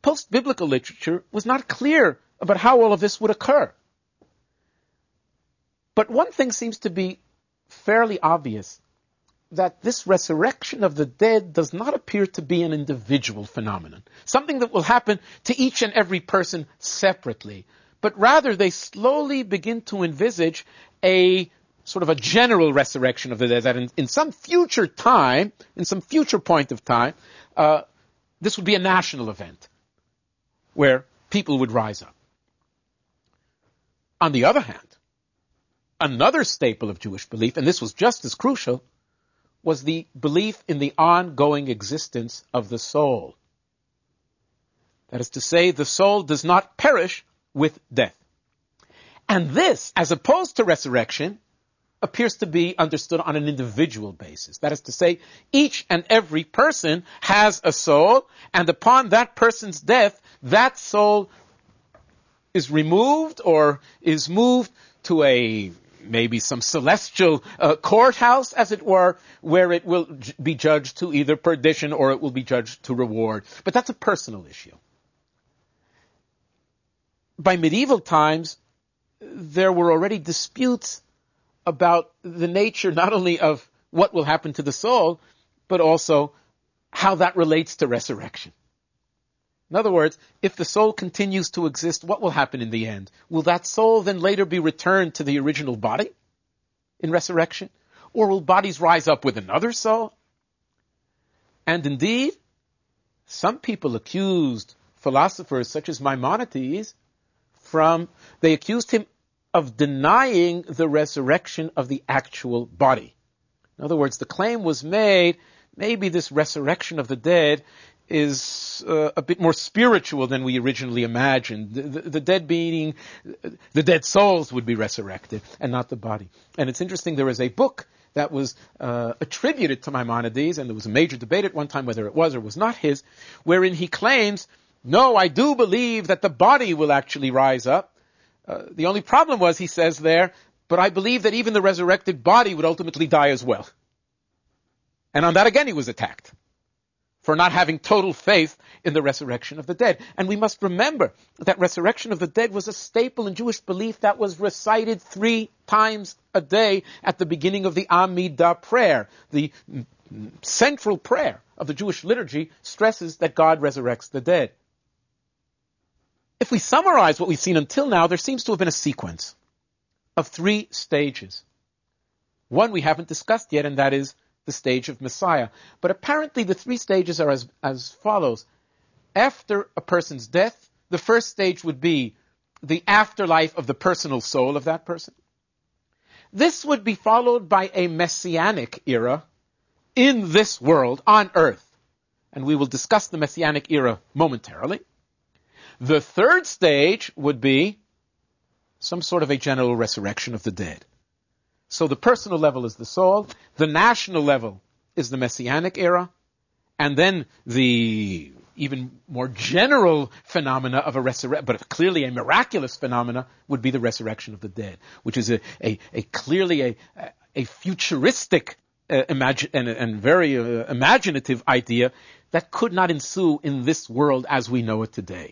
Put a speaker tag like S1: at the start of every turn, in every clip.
S1: post-biblical literature was not clear about how all of this would occur. But one thing seems to be fairly obvious, that this resurrection of the dead does not appear to be an individual phenomenon, something that will happen to each and every person separately, but rather they slowly begin to envisage a sort of a general resurrection of the dead, that in some future time, in some future point of time, this would be a national event where people would rise up. On the other hand, another staple of Jewish belief, and this was just as crucial, was the belief in the ongoing existence of the soul. That is to say, the soul does not perish with death. And this, as opposed to resurrection, appears to be understood on an individual basis. That is to say, each and every person has a soul, and upon that person's death, that soul is removed or is moved to maybe some celestial courthouse, as it were, where it will be judged to either perdition or it will be judged to reward. But that's a personal issue. By medieval times, there were already disputes about the nature not only of what will happen to the soul, but also how that relates to resurrection. In other words, if the soul continues to exist, what will happen in the end? Will that soul then later be returned to the original body in resurrection? Or will bodies rise up with another soul? And indeed, some people accused philosophers such as Maimonides they accused him of denying the resurrection of the actual body. In other words, the claim was made, maybe this resurrection of the dead is a bit more spiritual than we originally imagined. The dead souls would be resurrected and not the body. And it's interesting, there is a book that was attributed to Maimonides, and there was a major debate at one time whether it was or was not his, wherein he claims, no, I do believe that the body will actually rise up. The only problem was, he says there, but I believe that even the resurrected body would ultimately die as well. And on that again he was attacked for not having total faith in the resurrection of the dead. And we must remember that resurrection of the dead was a staple in Jewish belief that was recited 3 times a day at the beginning of the Amidah prayer. The central prayer of the Jewish liturgy stresses that God resurrects the dead. If we summarize what we've seen until now, there seems to have been a sequence of 3 stages. One we haven't discussed yet, and that is the stage of Messiah. But apparently the 3 stages are as follows. After a person's death, the first stage would be the afterlife of the personal soul of that person. This would be followed by a messianic era in this world, on earth. And we will discuss the messianic era momentarily. The third stage would be some sort of a general resurrection of the dead. So the personal level is the soul, the national level is the messianic era, and then the even more general phenomena of a resurrection, but clearly a miraculous phenomena, would be the resurrection of the dead, which is clearly a futuristic and very imaginative idea that could not ensue in this world as we know it today.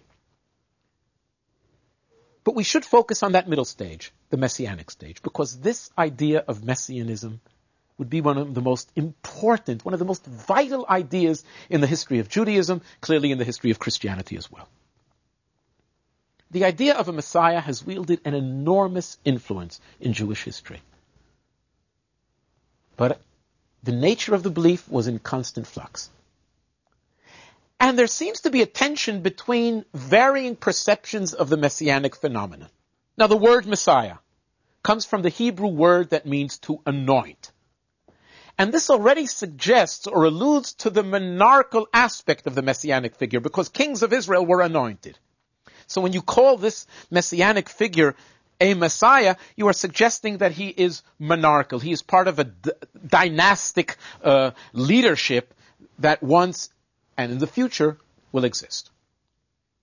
S1: But we should focus on that middle stage, the messianic stage, because this idea of messianism would be one of the most important, one of the most vital ideas in the history of Judaism, clearly in the history of Christianity as well. The idea of a Messiah has wielded an enormous influence in Jewish history. But the nature of the belief was in constant flux. And there seems to be a tension between varying perceptions of the messianic phenomenon. Now, the word Messiah comes from the Hebrew word that means to anoint. And this already suggests or alludes to the monarchical aspect of the messianic figure, because kings of Israel were anointed. So when you call this messianic figure a Messiah, you are suggesting that he is monarchical. He is part of a dynastic leadership that once and in the future will exist.